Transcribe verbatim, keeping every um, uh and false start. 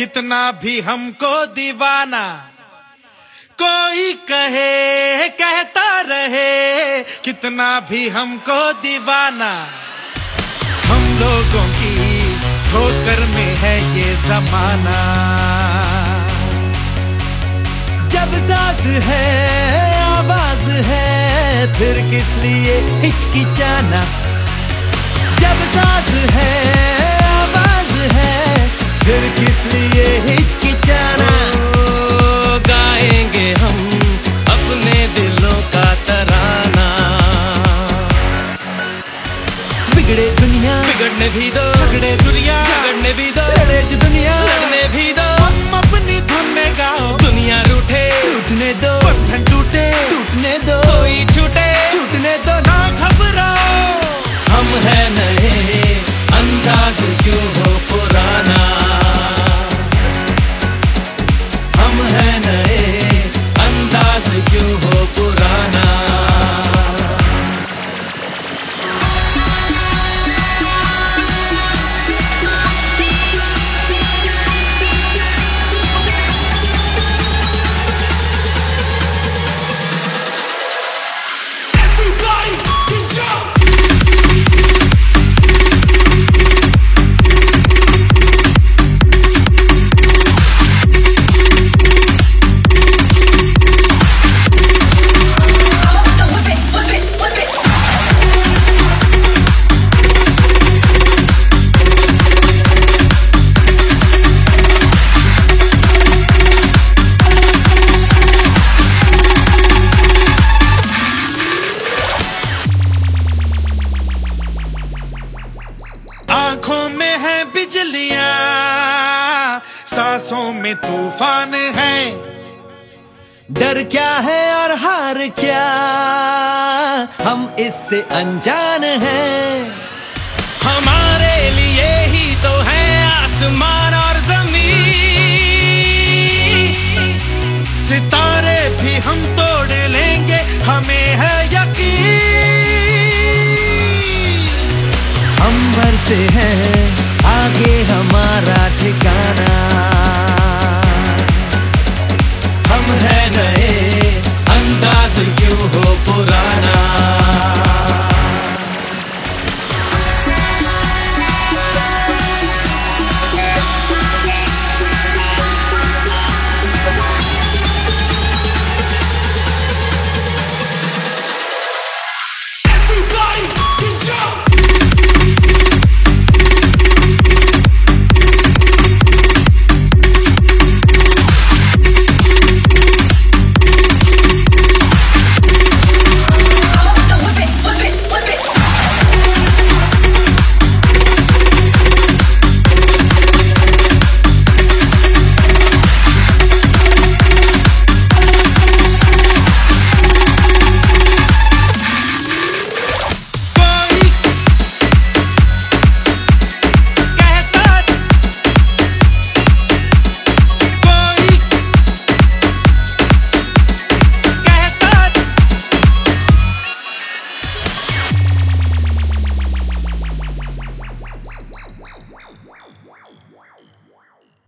कितना भी हमको दीवाना, कोई कहे कहता रहे, कितना भी हमको दीवाना, हम लोगों की ठोकर में है ये जमाना। जब साज है आवाज है फिर किस लिए हिचकिचाना, जब साज है आवाज है फिर किस लिए हिचकिचाना। ओ, गाएंगे हम अपने दिलों का तराना, बिगड़े दुनिया बिगड़ने भी दो, झगड़े दुनिया झगड़ने भी दो, लड़े जो दुनिया लड़ने भी दो, हम अपनी धुन में गाओ। दुनिया रूठे टूटने दो, बंधन टूटे टूटने दो, कोई छूटे छूटने दो, ना घबराओ। हम है नए अंदाज क्यों हो पुराना, हम है नए अंदाज क्यों हो पुराना। आंखों में है बिजलियां, सांसों में तूफान है, डर क्या है और हार क्या हम इससे अनजान हैं। हमारे लिए ही तो है आसमान और जमीन, सितारे भी हम तोड़ लेंगे हमें है यकीन। अंबर से है आगे हमारा ठिकाना, हम है नए अंदाज क्यों हो पुराना। Everybody can jump.